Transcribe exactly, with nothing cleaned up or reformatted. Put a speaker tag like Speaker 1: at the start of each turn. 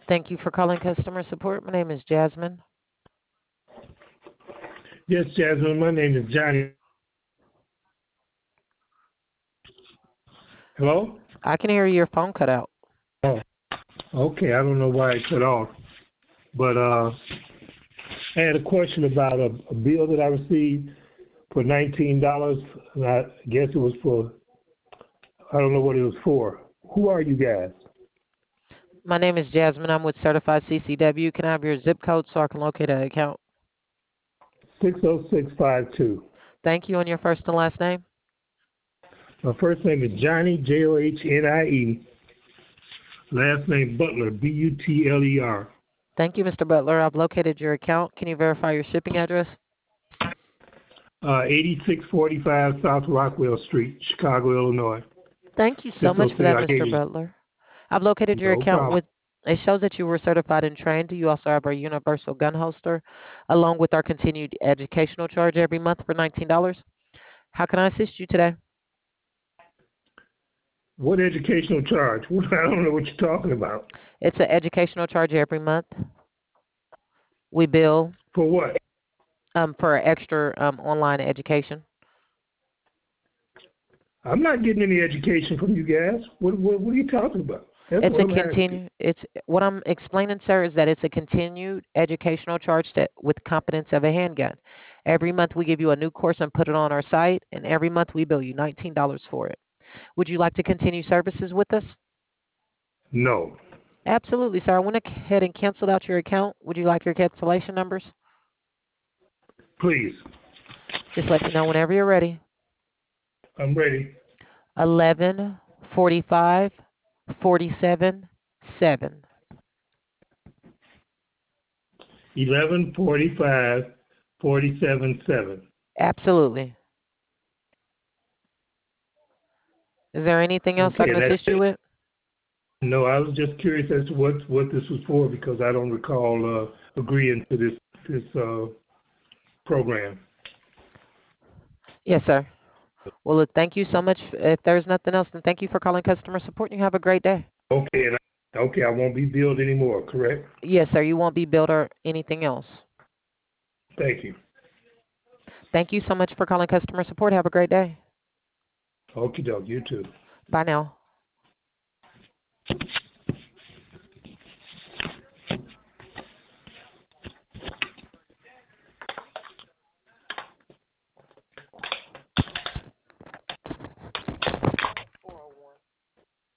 Speaker 1: Thank you for calling customer support. My name is Jasmine.
Speaker 2: Yes, Jasmine. My name is Johnny. Hello?
Speaker 1: I can hear your phone cut out.
Speaker 2: Oh, okay. I don't know why it cut off. But uh, I had a question about a, a bill that I received for nineteen dollars. And I guess it was for, I don't know what it was for. Who are you guys?
Speaker 1: My name is Jasmine. I'm with Certified C C W. Can I have your zip code so I can locate an account?
Speaker 2: six oh six five two.
Speaker 1: Thank you. And your first and last name?
Speaker 2: My first name is Johnny, J O H N I E. Last name Butler, B U T L E R.
Speaker 1: Thank you, Mister Butler. I've located your account. Can you verify your shipping address?
Speaker 2: Uh, eighty-six forty-five South Rockwell Street, Chicago, Illinois.
Speaker 1: Thank you so
Speaker 2: six oh
Speaker 1: much for
Speaker 2: six,
Speaker 1: that,
Speaker 2: I gave
Speaker 1: Mister
Speaker 2: you.
Speaker 1: Butler. I've located your
Speaker 2: No
Speaker 1: account
Speaker 2: problem.
Speaker 1: with, it shows that you were certified and trained. You also have our universal gun holster, along with our continued educational charge every month for nineteen dollars. How can I assist you today?
Speaker 2: What educational charge? I don't know what you're talking about.
Speaker 1: It's an educational charge every month. We bill
Speaker 2: For what?
Speaker 1: um, for extra um, online education.
Speaker 2: I'm not getting any education from you guys. What, what, what are you talking about? That's
Speaker 1: It's
Speaker 2: what
Speaker 1: a
Speaker 2: I'm asking.
Speaker 1: continue. It's what I'm explaining, sir, is that it's a continued educational charge that with competence of a handgun. Every month we give you a new course and put it on our site, and every month we bill you nineteen dollars for it. Would you like to continue services with us?
Speaker 2: No,
Speaker 1: Absolutely, sir. I went ahead and canceled out your account. Would you like your cancellation numbers?
Speaker 2: please.
Speaker 1: Just let me know whenever you're ready.
Speaker 2: I'm ready.
Speaker 1: Eleven forty-five forty-seven seven.
Speaker 2: eleven forty-five forty-seven seven.
Speaker 1: Absolutely. Is there anything else I
Speaker 2: Okay,
Speaker 1: can
Speaker 2: that's
Speaker 1: assist you
Speaker 2: it.
Speaker 1: with?
Speaker 2: No, I was just curious as to what, what this was for because I don't recall uh, agreeing to this this uh, program.
Speaker 1: Yes, sir. Well, look, thank you so much. If there's nothing else, then thank you for calling customer support. And you have a great day.
Speaker 2: Okay, and I, okay, I won't be billed anymore, correct?
Speaker 1: Yes, sir. You won't be billed or anything else.
Speaker 2: Thank you.
Speaker 1: Thank you so much for calling customer support. Have a great day.
Speaker 2: Okie doke, you too.
Speaker 1: Bye now.